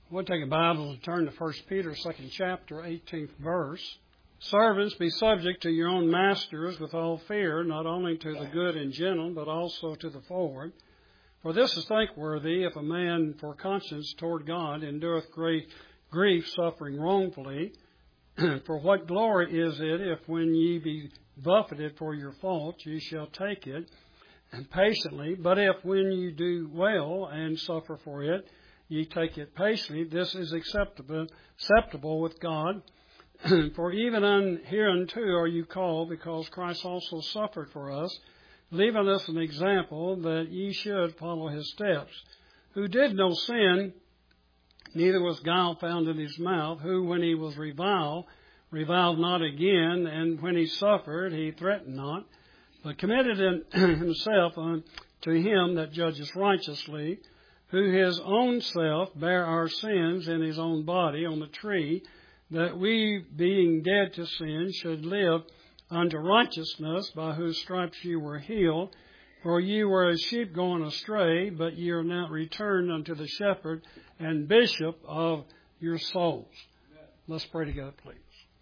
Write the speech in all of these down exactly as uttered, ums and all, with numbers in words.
We'll take a Bible and turn to First Peter, second chapter, eighteenth verse. Servants, be subject to your own masters with all fear, not only to the good and gentle, but also to the forward. For this is thankworthy, if a man for conscience toward God endureth great grief, suffering wrongfully. For what glory is it, if when ye be buffeted for your fault, ye shall take it and patiently? But if when you do well and suffer for it, ye take it patiently, this is acceptable, acceptable with God. For even un, hereunto are you called, because Christ also suffered for us, leaving us an example that ye should follow his steps, who did no sin, neither was guile found in his mouth, who, when he was reviled, reviled not again, and when he suffered, he threatened not, but committed himself unto him that judges righteously, who his own self bare our sins in his own body on the tree, that we, being dead to sin, should live unto righteousness, by whose stripes ye were healed. For ye were as sheep going astray, but ye are now returned unto the shepherd and bishop of your souls. Let's pray together, please.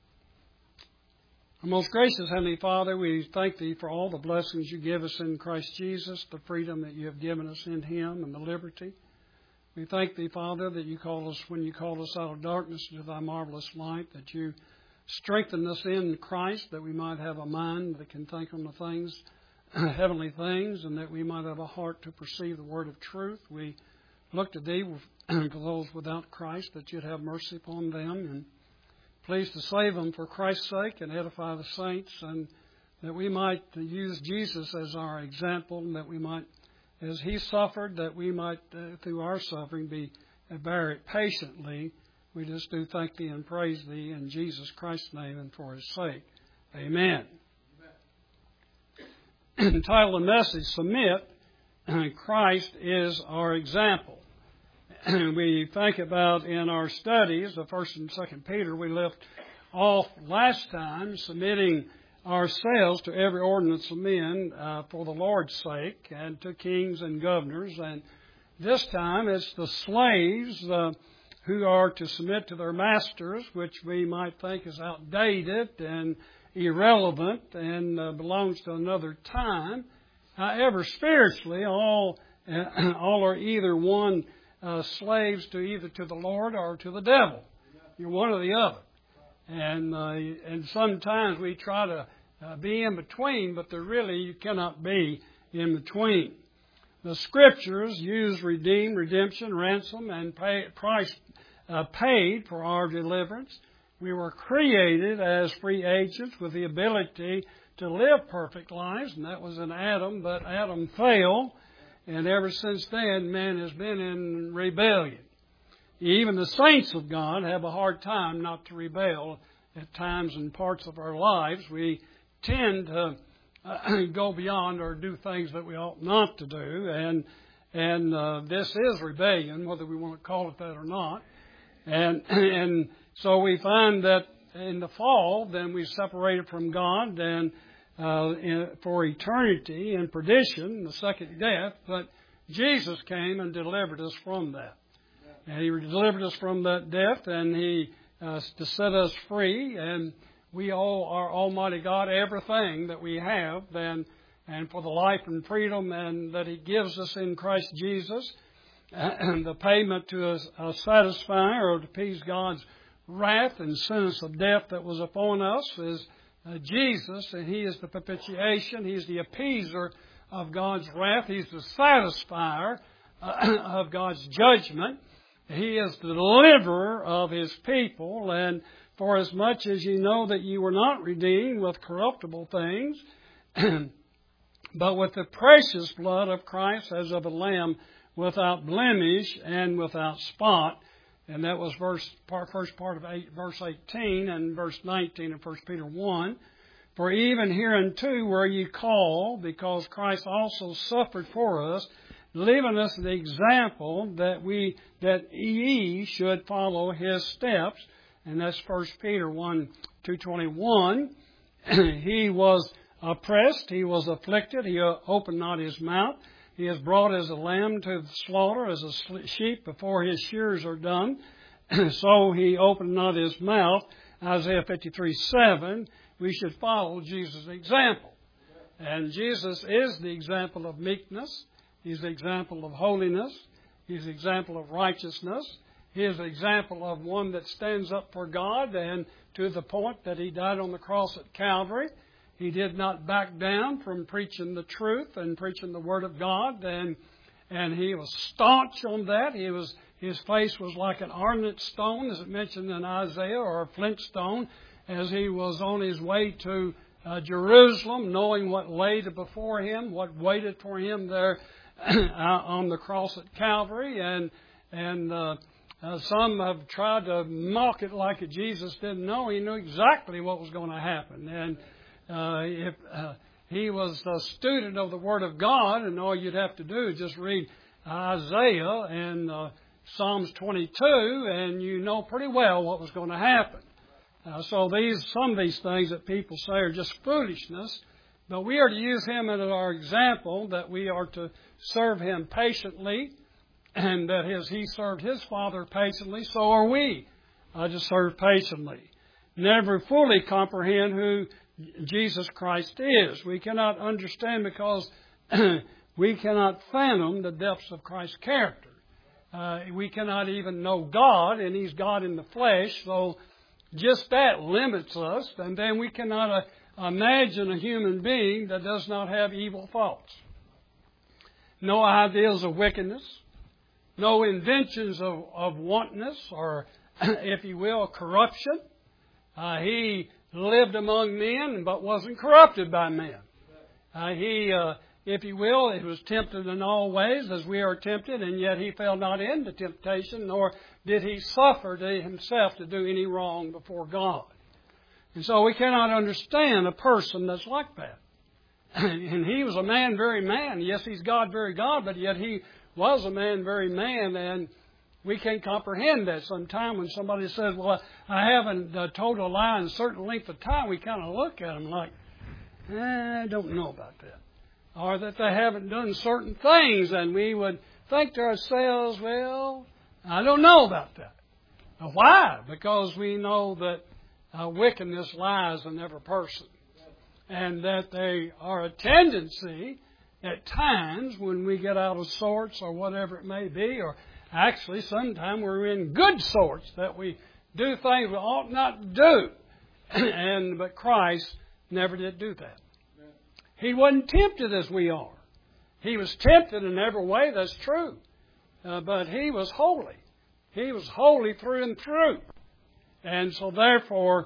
Our most gracious Heavenly Father, we thank Thee for all the blessings You give us in Christ Jesus, the freedom that You have given us in Him, and the liberty. We thank Thee, Father, that You called us, when You called us out of darkness into Thy marvelous light, that You strengthened us in Christ, that we might have a mind that can think on the things, heavenly things, and that we might have a heart to perceive the word of truth. We look to Thee for those without Christ, that You'd have mercy upon them, and please to save them for Christ's sake and edify the saints, and that we might use Jesus as our example, and that we might, as He suffered, that we might, uh, through our suffering, be uh, bear it patiently. We just do thank Thee and praise Thee in Jesus Christ's name and for His sake. Amen. Amen. Entitled the message, Submit, Christ is our example. We think about in our studies of First and Second Peter, we left off last time submitting ourselves to every ordinance of men uh, for the Lord's sake, and to kings and governors. And this time it's the slaves uh, who are to submit to their masters, which we might think is outdated and irrelevant and uh, belongs to another time. However, spiritually, all uh, all are either one. Uh, slaves to either to the Lord or to the devil. You're one or the other. And uh, and sometimes we try to uh, be in between, but there really you cannot be in between. The Scriptures use redeem, redemption, ransom, and pay, price uh, paid for our deliverance. We were created as free agents with the ability to live perfect lives, and that was in Adam, but Adam failed. And ever since then, man has been in rebellion. Even the saints of God have a hard time not to rebel at times in parts of our lives. We tend to uh, go beyond or do things that we ought not to do. And and uh, this is rebellion, whether we want to call it that or not. And and so we find that in the fall, then we separated from God and Uh, in, for eternity in perdition, the second death, but Jesus came and delivered us from that. And He delivered us from that death, and He uh, to set us free, and we owe our Almighty God everything that we have, and, and for the life and freedom and that He gives us in Christ Jesus, and the payment to us, uh, satisfy or to appease God's wrath and sentence of death that was upon us is Uh, Jesus, and He is the propitiation. He is the appeaser of God's wrath. He's the satisfier uh, of God's judgment. He is the deliverer of His people. And for as much as ye know that ye were not redeemed with corruptible things, but with the precious blood of Christ as of a lamb without blemish and without spot. And that was verse part, first part of eight, verse eighteen and verse nineteen of First Peter one. For even hereunto were ye called, because Christ also suffered for us, leaving us the example that we that ye should follow His steps. And that's First Peter one two twenty one. He was oppressed, He was afflicted, He opened not His mouth. He is brought as a lamb to the slaughter, as a sheep before his shears are done. So he opened not his mouth. Isaiah fifty-three seven. We should follow Jesus' example. And Jesus is the example of meekness. He's the example of holiness. He's the example of righteousness. He is the example of one that stands up for God, and to the point that he died on the cross at Calvary. He did not back down from preaching the truth and preaching the Word of God, and and he was staunch on that. He was his face was like an ardent stone, as it mentioned in Isaiah, or a flint stone, as he was on his way to uh, Jerusalem, knowing what lay before him, what waited for him there on the cross at Calvary, and and uh, uh, some have tried to mock it like Jesus didn't know. He knew exactly what was going to happen, and Uh, if uh, he was a student of the Word of God, and all you'd have to do is just read Isaiah and uh, Psalms twenty-two, and you know pretty well what was going to happen. Uh, so these, some of these things that people say are just foolishness, but we are to use him as our example, that we are to serve him patiently, and that as he served his Father patiently, so are we uh, to serve patiently. Never fully comprehend who Jesus Christ is. We cannot understand because we cannot fathom the depths of Christ's character. Uh, we cannot even know God, and He's God in the flesh, so just that limits us. And then we cannot uh, imagine a human being that does not have evil thoughts. No ideas of wickedness, no inventions of, of wantonness, or, if you will, corruption. Uh, he lived among men, but wasn't corrupted by men. Uh, he, uh, if you will, he was tempted in all ways as we are tempted, and yet he fell not into temptation, nor did he suffer to himself to do any wrong before God. And so we cannot understand a person that's like that. And he was a man, very man. Yes, he's God, very God, but yet he was a man, very man, and we can't comprehend that. Sometime when somebody says, well, I haven't uh, told a lie in a certain length of time, we kind of look at them like, eh, I don't know about that. Or that they haven't done certain things, and we would think to ourselves, well, I don't know about that. Now, why? Because we know that uh, wickedness lies in every person. And that they are a tendency at times when we get out of sorts or whatever it may be, or actually, sometimes we're in good sorts, that we do things we ought not to do. and But Christ never did do that. He wasn't tempted as we are. He was tempted in every way, that's true. Uh, but He was holy. He was holy through and through. And so therefore,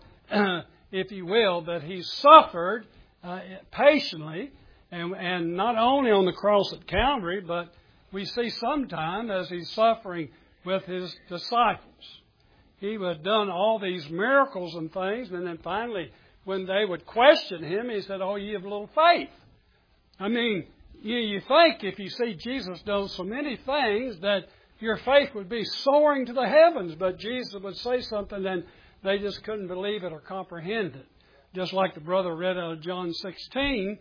if you will, that He suffered uh, patiently, and, and not only on the cross at Calvary, but we see sometime as He's suffering with His disciples. He had done all these miracles and things, and then finally, when they would question Him, He said, oh, ye have little faith. I mean, you, you think if you see Jesus do so many things that your faith would be soaring to the heavens, but Jesus would say something and they just couldn't believe it or comprehend it. Just like the brother read out of John sixteen,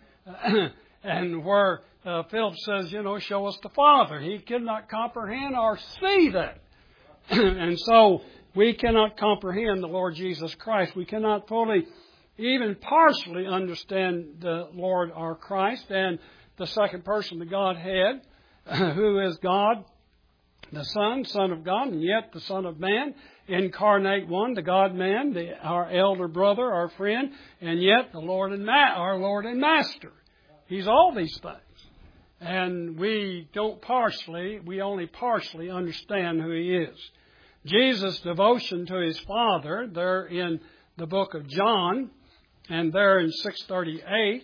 and where uh, Philip says, you know, show us the Father. He could not comprehend or see that. And so we cannot comprehend the Lord Jesus Christ. We cannot fully, even partially understand the Lord our Christ and the second person, the Godhead, who is God, the Son, Son of God, and yet the Son of Man, incarnate one, the God-man, the, our elder brother, our friend, and yet the Lord and Ma- our Lord and Master. He's all these things. And we don't partially, we only partially understand who He is. Jesus' devotion to His Father, there in the book of John, and there in six thirty-eight,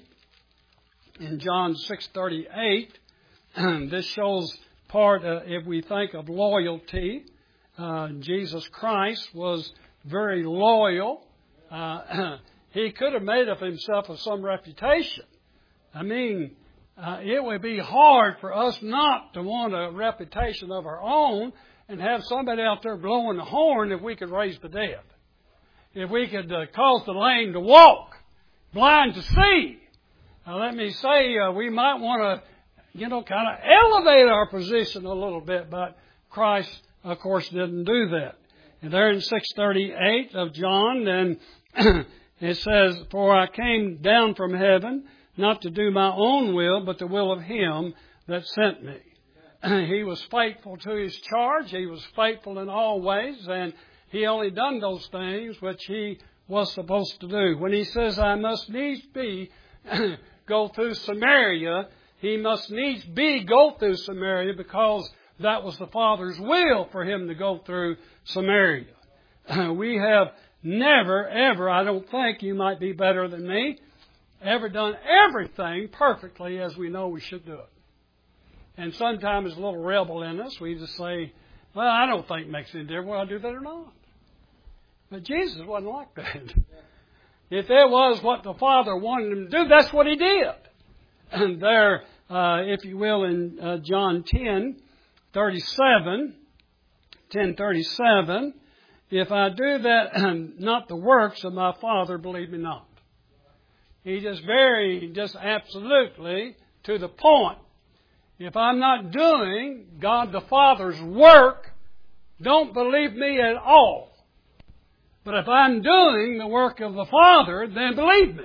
in John six thirty-eight, this shows part, uh, if we think of loyalty, uh, Jesus Christ was very loyal. Uh, he could have made of Himself of some reputation. I mean, uh, it would be hard for us not to want a reputation of our own and have somebody out there blowing the horn if we could raise the dead. If we could uh, cause the lame to walk, blind to see. Now let me say, uh, we might want to, you know, kind of elevate our position a little bit. But Christ, of course, didn't do that. And there in six thirty-eight of John, then it says, "For I came down from heaven, not to do my own will, but the will of Him that sent me." He was faithful to His charge. He was faithful in all ways, and He only done those things which He was supposed to do. When He says, "I must needs be go through Samaria," He must needs be go through Samaria because that was the Father's will for Him to go through Samaria. We have never, ever, I don't think, you might be better than me, ever done everything perfectly as we know we should do it. And sometimes there's a little rebel in us. We just say, "Well, I don't think it makes any difference whether I do that or not." But Jesus wasn't like that. If it was what the Father wanted Him to do, that's what He did. And there, uh, if you will, in uh, John ten thirty-seven, ten thirty-seven, "If I do that, not the works of my Father, believe me not." He just very, just absolutely to the point. If I'm not doing God the Father's work, don't believe me at all. But if I'm doing the work of the Father, then believe me.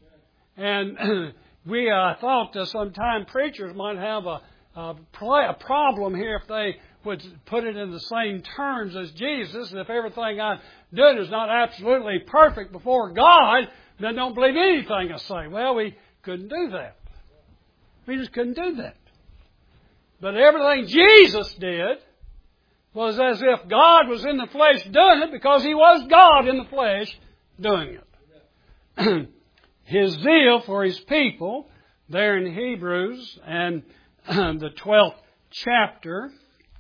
And we uh, thought that sometime preachers might have a, a, a problem here if they would put it in the same terms as Jesus. If everything I do is not absolutely perfect before God, then don't believe anything I say. Well, we couldn't do that. We just couldn't do that. But everything Jesus did was as if God was in the flesh doing it because He was God in the flesh doing it. His zeal for His people, there in Hebrews and the twelfth chapter,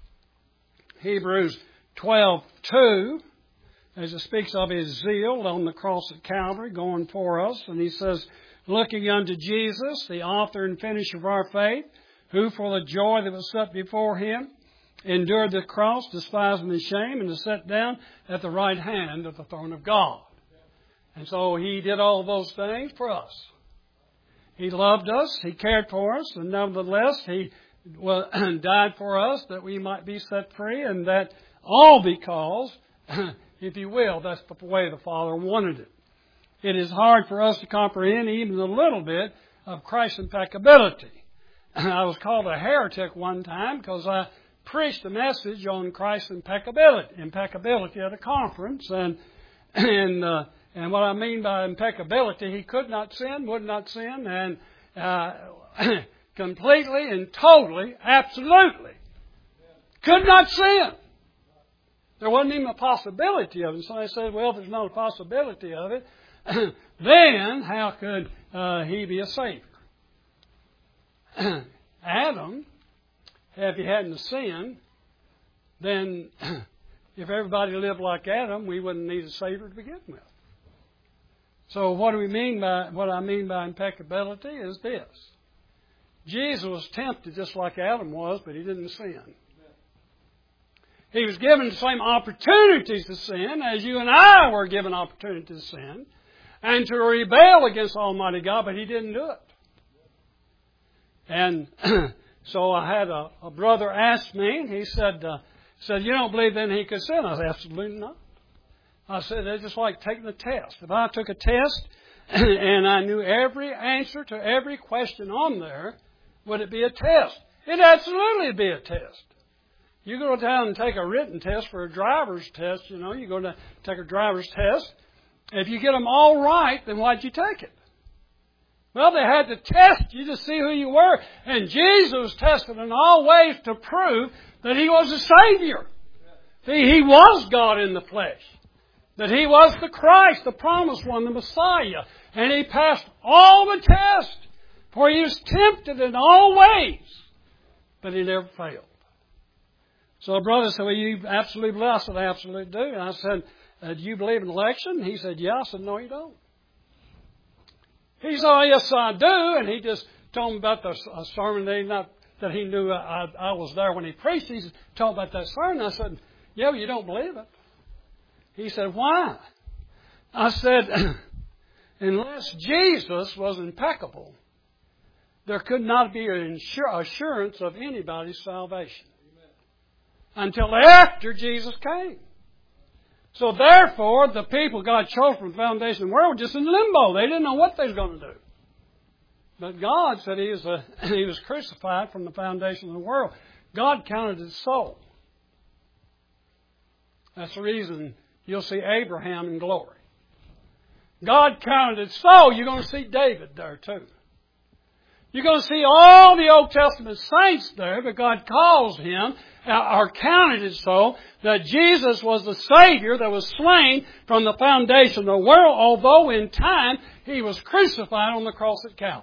Hebrews twelve two, as it speaks of His zeal on the cross at Calvary going for us. And he says, "Looking unto Jesus, the author and finisher of our faith, who for the joy that was set before Him endured the cross, despising the shame, and is set down at the right hand of the throne of God." And so He did all those things for us. He loved us, He cared for us, and nevertheless He died for us that we might be set free, and that all because, if you will, that's the way the Father wanted it. It is hard for us to comprehend even a little bit of Christ's impeccability. I was called a heretic one time because I preached a message on Christ's impeccability, impeccability at a conference, and and uh, and what I mean by impeccability, He could not sin, would not sin, and uh, completely and totally, absolutely, could not sin. There wasn't even a possibility of it. So I said, well, if there's not a possibility of it, then how could uh, He be a Savior? Adam, if he hadn't sinned, then if everybody lived like Adam, we wouldn't need a Savior to begin with. So what do we mean by, what I mean by impeccability is this. Jesus was tempted just like Adam was, but He didn't sin. He was given the same opportunities to sin as you and I were given opportunities to sin and to rebel against Almighty God, but He didn't do it. And so I had a, a brother ask me, he said, uh, said, "You don't believe then He could sin?" I said, "Absolutely not." I said, "It's just like taking a test. If I took a test and I knew every answer to every question on there, would it be a test?" It'd absolutely be a test. You go down and take a written test for a driver's test, you know, you go to take a driver's test. If you get them all right, then why'd you take it? Well, they had to test you to see who you were. And Jesus was tested in all ways to prove that He was a Savior. See, He was God in the flesh. That He was the Christ, the promised one, the Messiah. And He passed all the tests. For He was tempted in all ways. But He never failed. So a brother said, "Well, you absolutely believe?" I said, "I absolutely do." And I said, uh, "Do you believe in election?" He said, "Yeah." I said, "No, you don't." He said, "Oh, yes, I do." And he just told me about the uh, sermon that he, not, that he knew I, I was there when he preached. He told me about that sermon. I said, "Yeah, well, you don't believe it." He said, "Why?" I said, "Unless Jesus was impeccable, there could not be an assurance of anybody's salvation until after Jesus came. So therefore, the people God chose from the foundation of the world were just in limbo. They didn't know what they was going to do. But God said He was, a, he was crucified from the foundation of the world. God counted His soul. That's the reason you'll see Abraham in glory. God counted His soul. You're going to see David there too. You're going to see all the Old Testament saints there, but God calls him, or counted His soul, that Jesus was the Savior that was slain from the foundation of the world, although in time He was crucified on the cross at Calvary.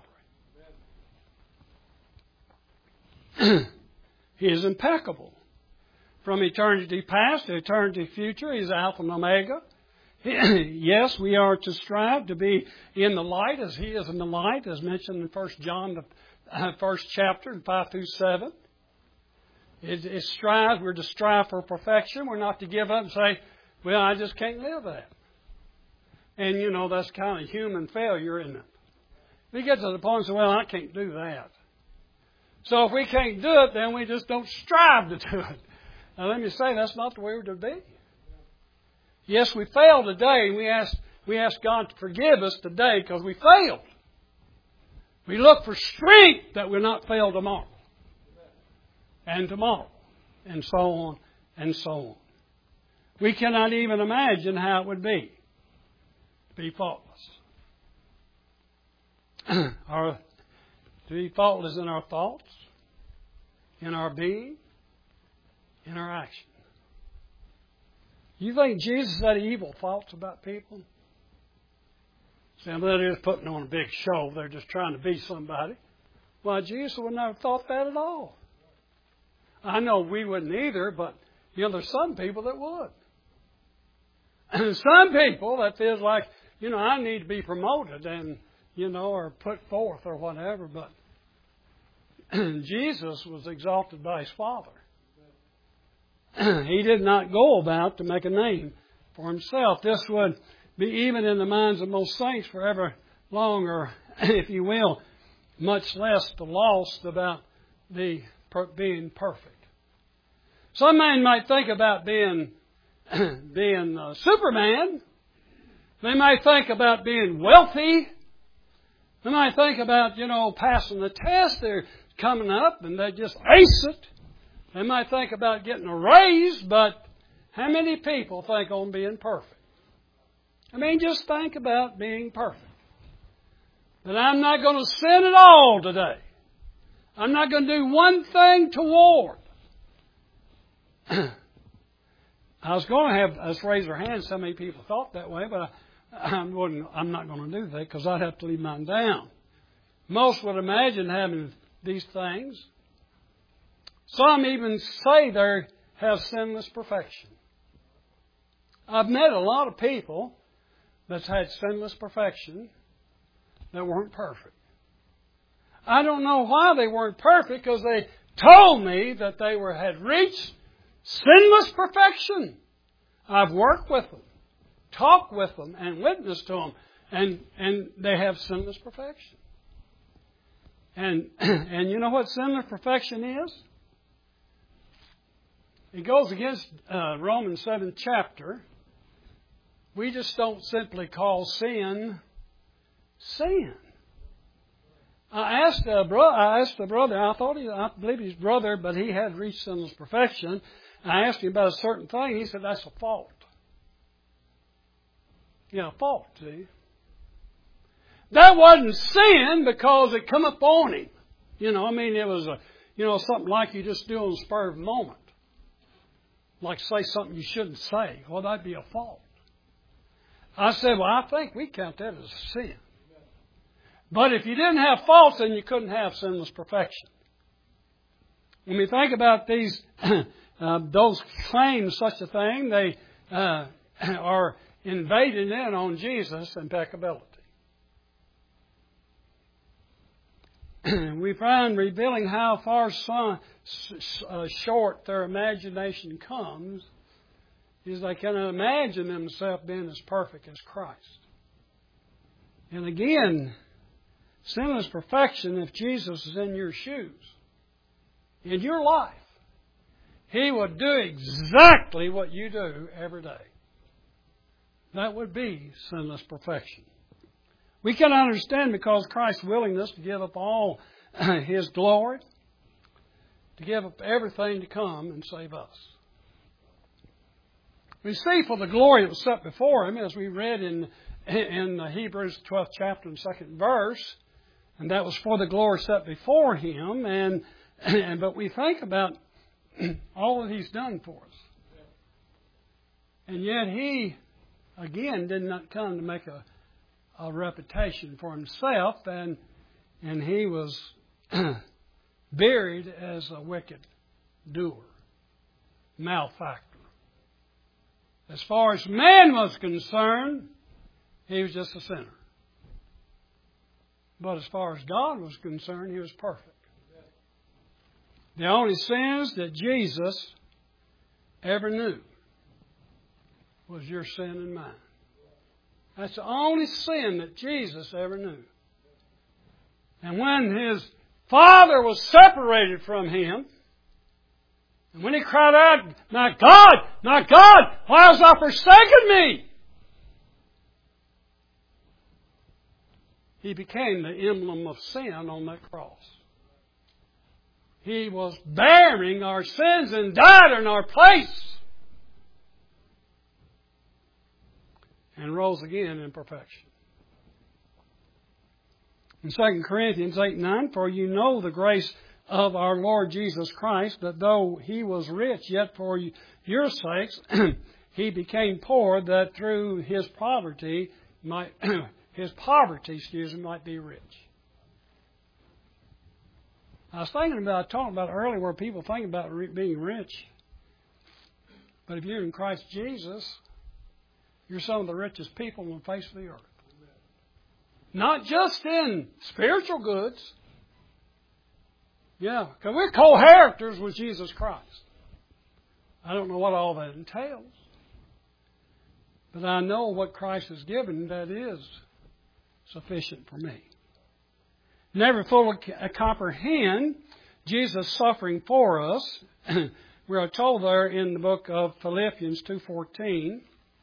He is impeccable. From eternity past to eternity future, He is Alpha and Omega. Yes, we are to strive to be in the light as He is in the light, as mentioned in First John, the first chapter, five through seven. It, it strive, we're to strive for perfection. We're not to give up and say, well, I just can't live that. And, you know, that's kind of human failure, isn't it? We get to the point and say, well, I can't do that. So if we can't do it, then we just don't strive to do it. Now, let me say, that's not the way we're to be. Yes, we failed today, and we ask, we ask God to forgive us today because we failed. We look for strength that we'll not fail tomorrow. And tomorrow. And so on, and so on. We cannot even imagine how it would be to be faultless. Our, to be faultless in our thoughts, in our being, in our action. You think Jesus had evil thoughts about people? Some they're just putting on a big show. They're just trying to be somebody. Well, Jesus would never thought that at all. I know we wouldn't either, but you know, there's some people that would. And some people that feels like, you know, I need to be promoted and, you know, or put forth or whatever. But Jesus was exalted by His Father. He did not go about to make a name for Himself. This would be even in the minds of most saints forever longer, if you will, much less the lost about the per- being perfect. Some men might think about being being uh, Superman. They might think about being wealthy. They might think about, you know, passing the test. They're coming up and they just ace it. They might think about getting a raise, but how many people think on being perfect? I mean, just think about being perfect. But I'm not going to sin at all today. I'm not going to do one thing toward. I was going to have us raise our hands. So many people thought that way, but I, I wouldn't, I'm not going to do that because I'd have to leave mine down. Most would imagine having these things. Some even say they have sinless perfection. I've met a lot of people that's had sinless perfection that weren't perfect. I don't know why they weren't perfect because they told me that they were had reached sinless perfection. I've worked with them, talked with them, and witnessed to them, and, and they have sinless perfection. And, and you know what sinless perfection is? It goes against uh, Romans seventh chapter. We just don't simply call sin, sin. I asked a bro- I asked a brother, I thought he, I believe he's brother, but he had reached sinless perfection. I asked him about a certain thing. He said, that's a fault. Yeah, a fault, see. That wasn't sin because it come upon him. You know, I mean, it was a, you know, something like you just do on the spur of the moment. Like say something you shouldn't say. Well, that'd be a fault. I said, well, I think we count that as a sin. But if you didn't have faults, then you couldn't have sinless perfection. When we think about these, uh, those claims such a thing, they uh, are invading in on Jesus' impeccability. We find revealing how far some, uh, short their imagination comes is they cannot imagine themselves being as perfect as Christ. And again, sinless perfection, if Jesus is in your shoes, in your life, He would do exactly what you do every day. That would be sinless perfection. We can understand because Christ's willingness to give up all His glory, to give up everything to come and save us. We see for the glory that was set before Him, as we read in in Hebrews twelfth chapter and second verse, and that was for the glory set before Him. And, and but we think about all that He's done for us, and yet He again did not come to make a, a reputation for Himself, and and He was buried as a wicked doer, malefactor. As far as man was concerned, He was just a sinner. But as far as God was concerned, He was perfect. The only sins that Jesus ever knew was your sin and mine. That's the only sin that Jesus ever knew. And when His Father was separated from Him, and when He cried out, "My God, my God, why hast Thou forsaken me?" He became the emblem of sin on that cross. He was bearing our sins and died in our place, and rose again in perfection. In Second Corinthians eight nine, "For you know the grace of our Lord Jesus Christ, that though He was rich, yet for your sakes He became poor, that through His poverty might His poverty, excuse me, might be rich." I was thinking about, talking about earlier where people think about being rich. But if you're in Christ Jesus, you're some of the richest people on the face of the earth. Not just in spiritual goods. Yeah, because we're co-inheritors with Jesus Christ. I don't know what all that entails. But I know what Christ has given that is sufficient for me. Never fully comprehend Jesus' suffering for us. We are told there in the book of Philippians two fourteen.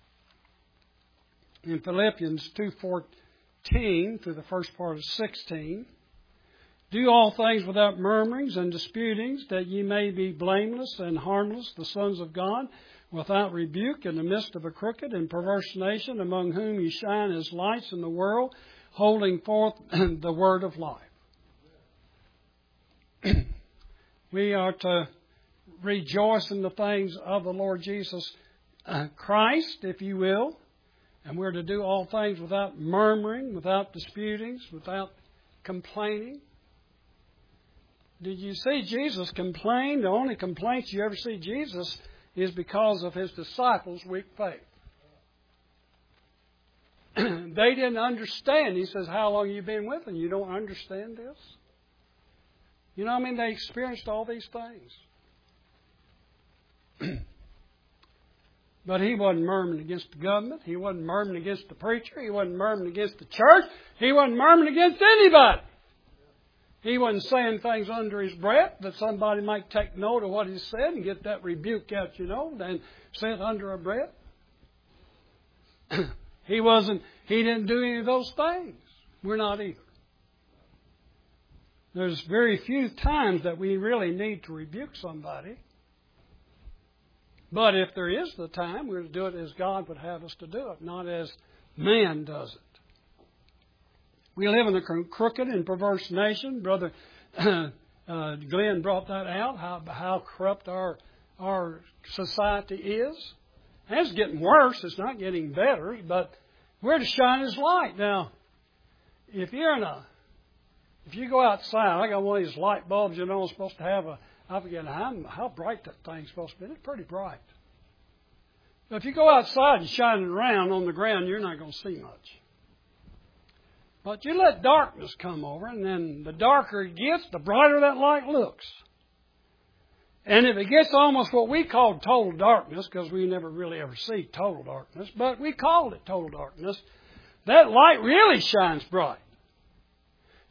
In Philippians two fourteen through the first part of sixteen. "Do all things without murmurings and disputings, that ye may be blameless and harmless, the sons of God, without rebuke, in the midst of a crooked and perverse nation, among whom ye shine as lights in the world, holding forth the word of life." We are to rejoice in the things of the Lord Jesus Christ, if you will. And we're to do all things without murmuring, without disputings, without complaining. Did you see Jesus complain? The only complaints you ever see Jesus is because of His disciples' weak faith. They didn't understand. He says, "How long have you been with them? You don't understand this?" You know what I mean? They experienced all these things. But He wasn't murmuring against the government. He wasn't murmuring against the preacher. He wasn't murmuring against the church. He wasn't murmuring against anybody. He wasn't saying things under His breath that somebody might take note of what He said and get that rebuke out, you know, and say it under a breath. He wasn't, He didn't do any of those things. We're not either. There's very few times that we really need to rebuke somebody. But if there is the time, we're to do it as God would have us to do it, not as man does it. We live in a crooked and perverse nation. Brother uh, Glenn brought that out, how, how corrupt our, our society is. And it's getting worse. It's not getting better, but we're to shine His light. Now, if you're in a, if you go outside, I got one of these light bulbs, you know, I'm supposed to have a, I forget how, how bright that thing's supposed to be. It's pretty bright. But if you go outside and shine it around on the ground, you're not going to see much. But you let darkness come over, and then the darker it gets, the brighter that light looks. And if it gets almost what we call total darkness, because we never really ever see total darkness, but we called it total darkness, that light really shines bright.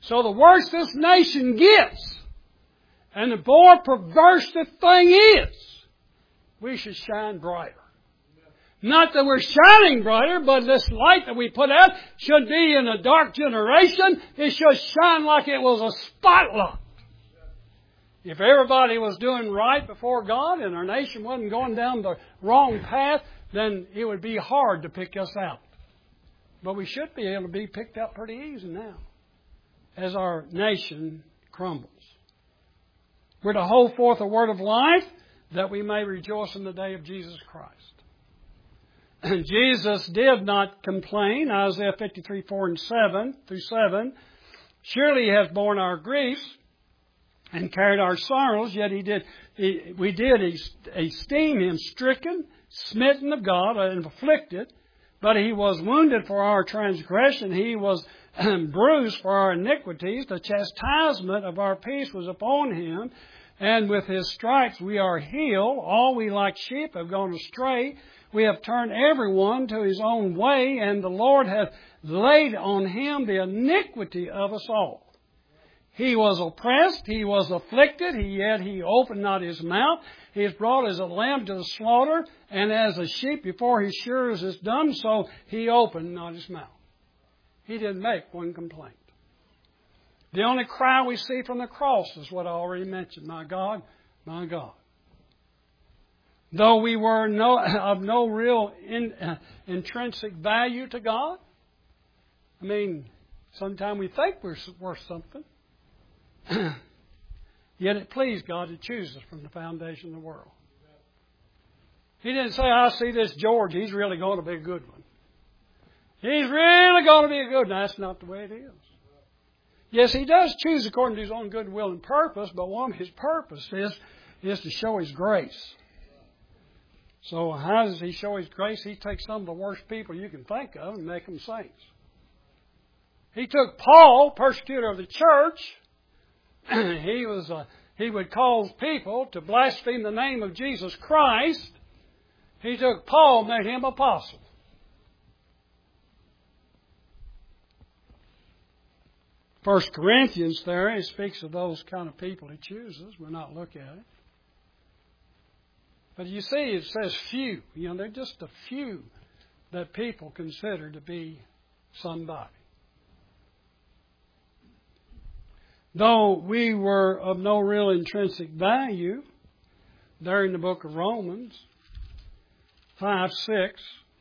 So the worse this nation gets, and the more perverse the thing is, we should shine brighter. Not that we're shining brighter, but this light that we put out should be in a dark generation. It should shine like it was a spotlight. If everybody was doing right before God and our nation wasn't going down the wrong path, then it would be hard to pick us out. But we should be able to be picked up pretty easy now as our nation crumbles. We're to hold forth a word of life that we may rejoice in the day of Jesus Christ. And Jesus did not complain. Isaiah fifty-three, four and seven through seven. Surely He has borne our griefs and carried our sorrows, yet He did, he, we did esteem Him stricken, smitten of God, and afflicted. But He was wounded for our transgression. He was bruised for our iniquities. The chastisement of our peace was upon Him. And with His stripes we are healed. All we like sheep have gone astray. We have turned everyone to his own way, and the Lord hath laid on Him the iniquity of us all. He was oppressed, He was afflicted, yet He opened not His mouth. He is brought as a lamb to the slaughter, and as a sheep before his shearers is dumb, so He opened not His mouth. He didn't make one complaint. The only cry we see from the cross is what I already mentioned. My God, my God. Though we were no, of no real in, uh, intrinsic value to God. I mean, sometimes we think we're worth something. Yet it pleased God to choose us from the foundation of the world. He didn't say, I see this George, he's really going to be a good one. He's really going to be a good one. That's not the way it is. Yes, He does choose according to His own good will and purpose, but one of His purposes is, is to show His grace. So how does He show His grace? He takes some of the worst people you can think of and make them saints. He took Paul, persecutor of the church. he was uh, he would cause people to blaspheme the name of Jesus Christ. He took Paul, made him apostle. First Corinthians there, it speaks of those kind of people He chooses. We'll not look at it. But you see, it says few. You know, they're just a few that people consider to be somebody. Though we were of no real intrinsic value, there in the book of Romans five, six,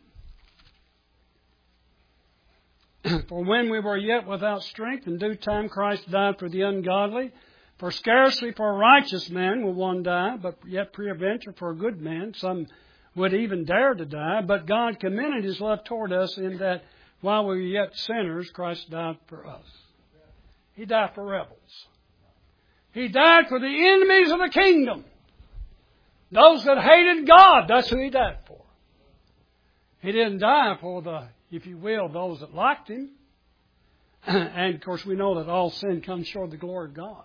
for when we were yet without strength, in due time Christ died for the ungodly. For scarcely for a righteous man will one die, but yet peradventure for a good man some would even dare to die. But God commended His love toward us in that while we were yet sinners, Christ died for us. He died for rebels. He died for the enemies of the kingdom. Those that hated God, that's who He died for. He didn't die for the, if you will, those that liked Him. And of course we know that all sin comes short of the glory of God.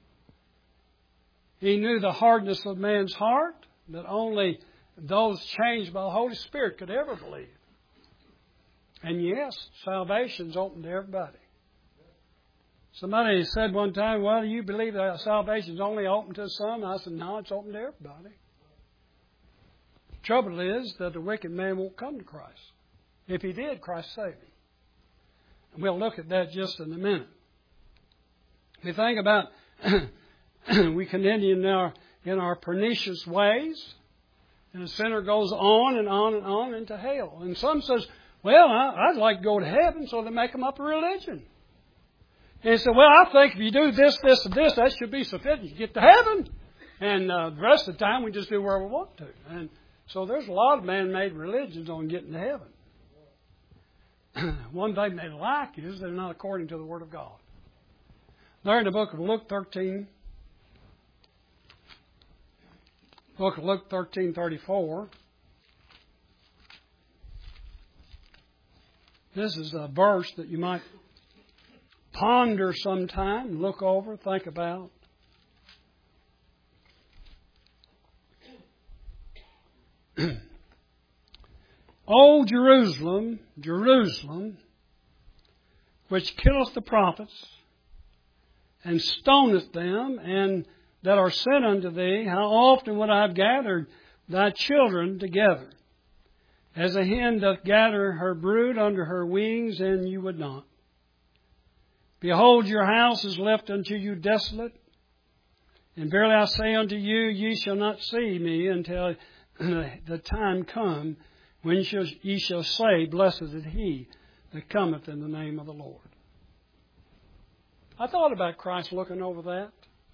He knew the hardness of man's heart, that only those changed by the Holy Spirit could ever believe. And yes, salvation's open to everybody. Somebody said one time, well, do you believe that salvation's only open to some? I said, no, it's open to everybody. The trouble is that the wicked man won't come to Christ. If he did, Christ saved him. And we'll look at that just in a minute. We think about we continue in our, in our pernicious ways, and the sinner goes on and on and on into hell. And some says, well, I, I'd like to go to heaven, so they make them up a religion. And he said, well, I think if you do this, this, and this, that should be sufficient. You get to heaven. And uh, the rest of the time, we just do where we want to. And so there's a lot of man-made religions on getting to heaven. One thing they like is they're not according to the Word of God. There in the book of Luke thirteen, book of Luke thirteen thirty-four. This is a verse that you might ponder sometime, look over, think about. O Jerusalem, Jerusalem, which killeth the prophets and stoneth them, and that are sent unto thee, how often would I have gathered thy children together, as a hen doth gather her brood under her wings, and you would not. Behold, your house is left unto you desolate, and verily I say unto you, ye shall not see me until the time come when ye shall say, Blessed is he that cometh in the name of the Lord. I thought about Christ looking over that.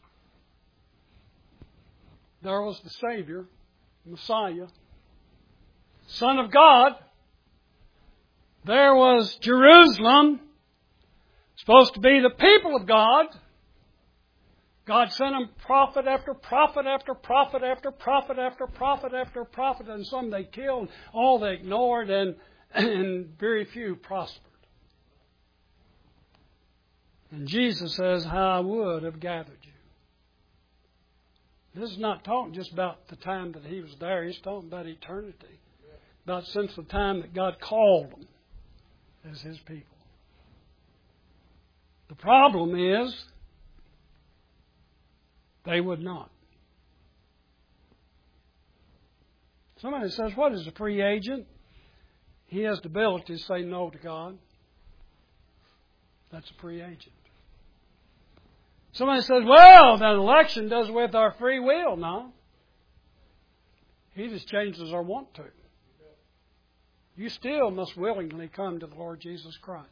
There was the Savior, Messiah, Son of God. There was Jerusalem, supposed to be the people of God. God sent them prophet after prophet after prophet after prophet after prophet after prophet, and some they killed, all they ignored, and, and very few prospered. And Jesus says, how I would have gathered you. This is not talking just about the time that he was there. He's talking about eternity. About since the time that God called them as his people. The problem is, they would not. Somebody says, what is a free agent? He has the ability to say no to God. That's a free agent. Somebody says, well, that election does with our free will. No. He just changes our want to. You still must willingly come to the Lord Jesus Christ.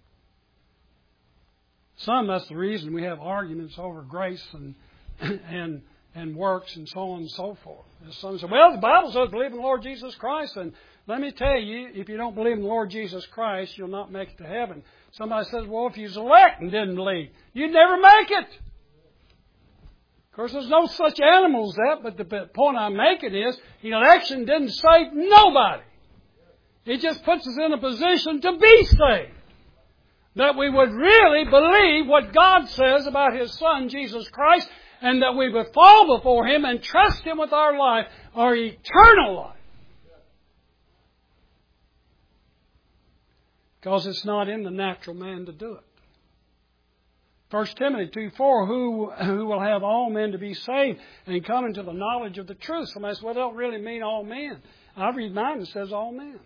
Some, that's the reason we have arguments over grace and and and works and so on and so forth. And some say, well, the Bible says believe in the Lord Jesus Christ. And let me tell you, if you don't believe in the Lord Jesus Christ, you'll not make it to heaven. Somebody says, well, if you was elect and didn't believe, you'd never make it. Of course, there's no such animal as that, but the point I'm making is election didn't save nobody. It just puts us in a position to be saved. That we would really believe what God says about His Son, Jesus Christ, and that we would fall before Him and trust Him with our life, our eternal life. Because it's not in the natural man to do it. First Timothy two four, who, who will have all men to be saved and come into the knowledge of the truth. Somebody says, well, that don't really mean all men. I read mine and it says all men.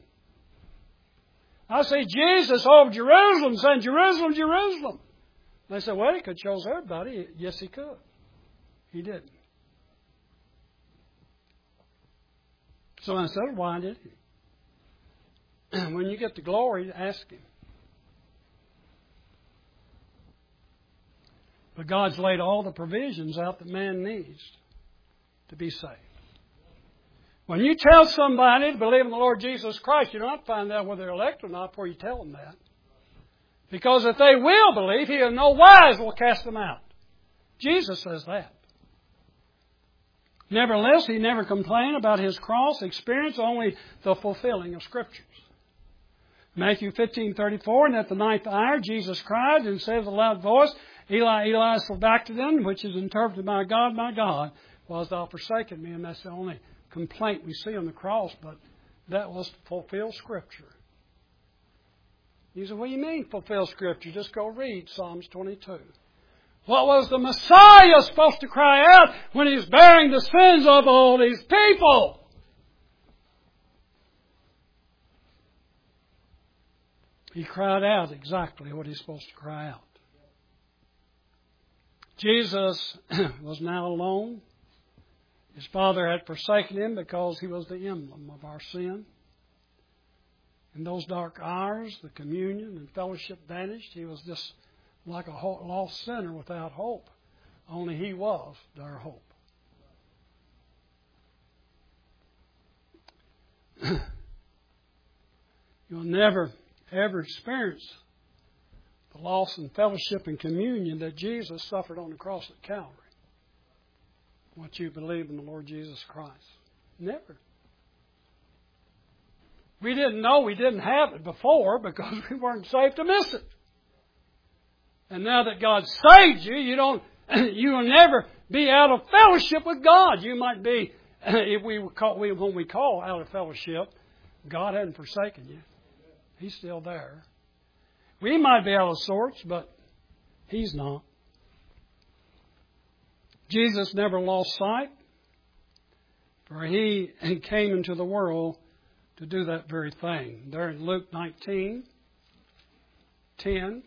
I say, Jesus over Jerusalem, saying, Jerusalem, Jerusalem. And they say, well, He could chose everybody. Yes, He could. He didn't. So I said, why did He? When you get to glory, ask Him. But God's laid all the provisions out that man needs to be saved. When you tell somebody to believe in the Lord Jesus Christ, you don't find out whether they're elect or not before you tell them that. Because if they will believe, He in no wise will cast them out. Jesus says that. Nevertheless, He never complained about His cross experience, only the fulfilling of Scriptures. Matthew fifteen thirty-four, and at the ninth hour Jesus cried and said with a loud voice, Eli, Eli, sabachthani, which is interpreted, my God, my God, why hast thou forsaken me? And that's the only complaint we see on the cross, but that was to fulfill Scripture. You say, what do you mean fulfill Scripture? Just go read Psalms twenty-two. What was the Messiah supposed to cry out when He's bearing the sins of all these people? He cried out exactly what He's supposed to cry out. Jesus was now alone. His Father had forsaken Him because He was the emblem of our sin. In those dark hours, the communion and fellowship vanished. He was just like a lost sinner without hope. Only He was our hope. You'll never, ever experience the loss and fellowship and communion that Jesus suffered on the cross at Calvary. Once you believe in the Lord Jesus Christ. Never. We didn't know we didn't have it before because we weren't saved to miss it. And now that God saved you, you don't, you will never be out of fellowship with God. You might be, if we call, when we call out of fellowship, God hadn't forsaken you. He's still there. We might be out of sorts, but He's not. Jesus never lost sight, for he came into the world to do that very thing. There in Luke nineteen ten,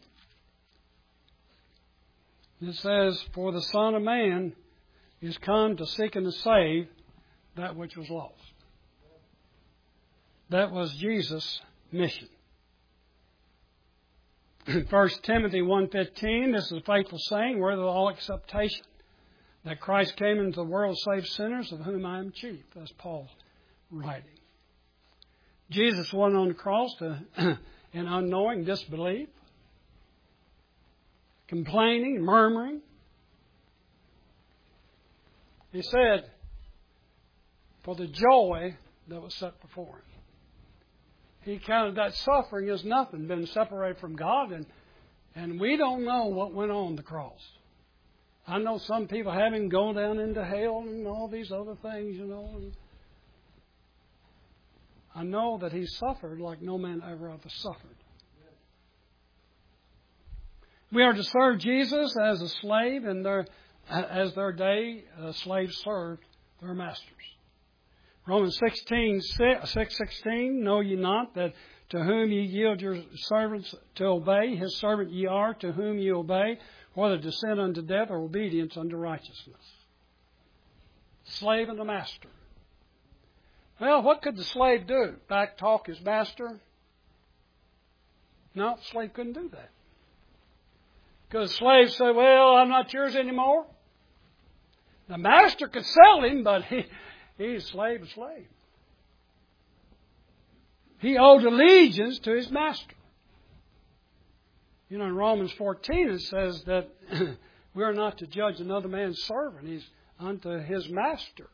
it says, "For the Son of Man is come to seek and to save that which was lost." That was Jesus' mission. First Timothy one fifteen, this is a faithful saying, worthy of all acceptation, that Christ came into the world to save sinners, of whom I am chief. That's Paul's writing. Jesus went on the cross to, in unknowing disbelief, complaining, murmuring. He said, for the joy that was set before him. He counted that suffering as nothing, been separated from God, and, and we don't know what went on the cross. I know some people have him go down into hell and all these other things, you know. And I know that he suffered like no man ever ever suffered. We are to serve Jesus as a slave, and their, as their day, uh, slaves served their masters. Romans sixteen, six sixteen, know ye not that to whom ye yield your servants to obey, his servant ye are, to whom ye obey, whether to sin unto death or obedience unto righteousness. Slave and the master. Well, what could the slave do? Back talk his master? No, the slave couldn't do that. Because the slave said, well, I'm not yours anymore. The master could sell him, but he, he's slave, a slave. He owed allegiance to his master. You know, in Romans fourteen it says that we are not to judge another man's servant. He's unto his master.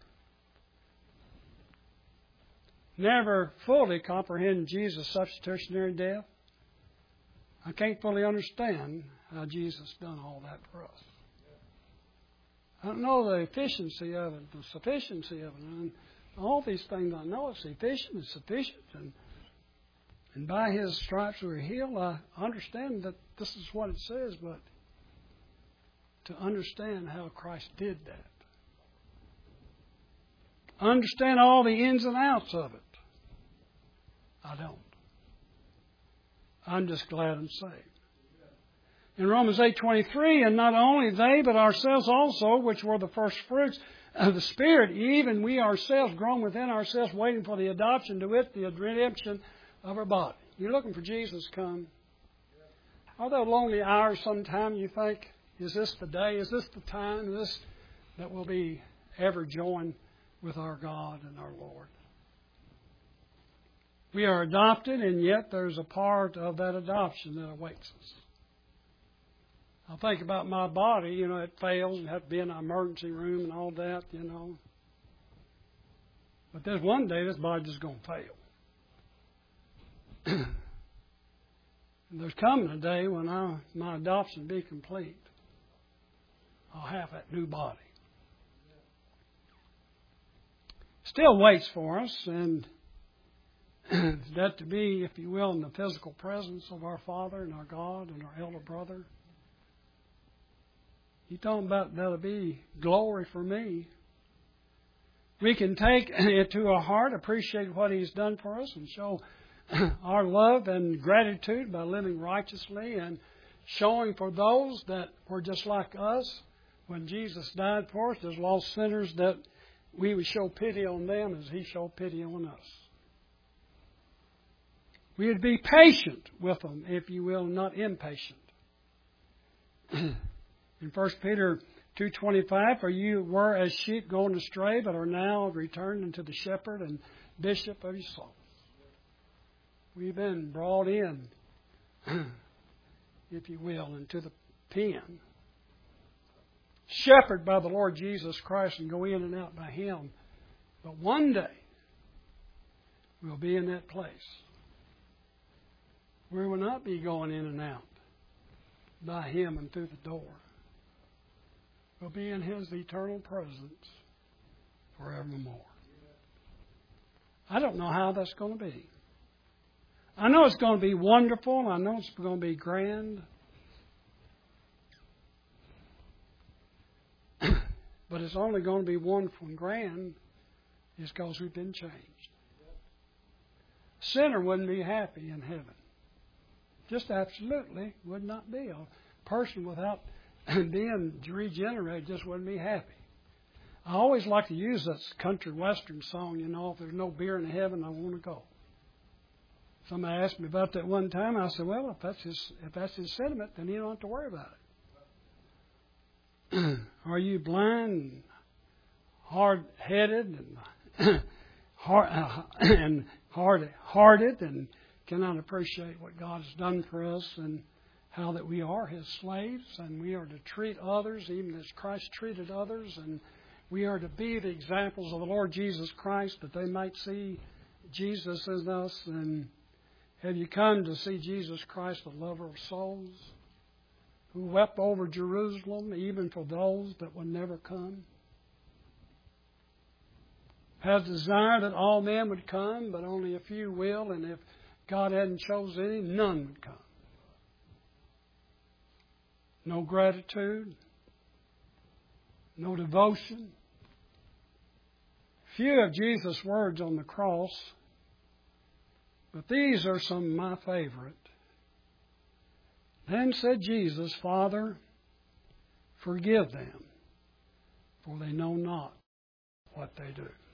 Never fully comprehend Jesus' substitutionary death. I can't fully understand how Jesus done all that for us. I don't know the efficiency of it, the sufficiency of it, and all these things. I know it's efficient, it's sufficient, and and by His stripes we are healed. I understand that this is what it says, but to understand how Christ did that, understand all the ins and outs of it, I don't. I'm just glad I'm saved. In Romans eight twenty-three, and not only they, but ourselves also, which were the first fruits of the Spirit, even we ourselves grown within ourselves, waiting for the adoption, to wit, the redemption of our body. You're looking for Jesus to come. Are there lonely hours sometime you think, is this the day, is this the time, is this that we'll be ever joined with our God and our Lord? We are adopted, and yet there's a part of that adoption that awaits us. I think about my body, you know, it fails and have to be in an emergency room and all that, you know. But there's one day this body's just going to fail. There's coming a day when I, my adoption be complete. I'll have that new body. Still waits for us, and that to be, if you will, in the physical presence of our Father and our God and our elder brother. He's talking about that'll be glory for me. We can take it to our heart, appreciate what He's done for us, and show our love and gratitude by living righteously and showing for those that were just like us when Jesus died for us, as lost sinners, that we would show pity on them as He showed pity on us. We would be patient with them, if you will, not impatient. In First Peter two twenty-five, for you were as sheep going astray, but are now returned unto the shepherd and bishop of your souls. We've been brought in, if you will, into the pen. Shepherded by the Lord Jesus Christ and go in and out by Him. But one day, we'll be in that place where we will not be going in and out by Him and through the door. We'll be in His eternal presence forevermore. I don't know how that's going to be. I know it's going to be wonderful. I know it's going to be grand. But it's only going to be wonderful and grand is because we've been changed. Sinner wouldn't be happy in heaven. Just absolutely would not be. A person without being regenerated just wouldn't be happy. I always like to use this country western song, you know, if there's no beer in heaven, I want to go. Somebody asked me about that one time. I said, well, if that's his, if that's his sentiment, then you don't have to worry about it. Are you blind, hard-headed, and hard, uh, and hard-hearted, and cannot appreciate what God has done for us, and how that we are His slaves, and we are to treat others even as Christ treated others, and we are to be the examples of the Lord Jesus Christ, that they might see Jesus in us? And have you come to see Jesus Christ, the lover of souls, who wept over Jerusalem, even for those that would never come? Has desired that all men would come, but only a few will, and if God hadn't chosen any, none would come. No gratitude, no devotion. Few of Jesus' words on the cross, but these are some of my favorite. Then said Jesus, Father, forgive them, for they know not what they do.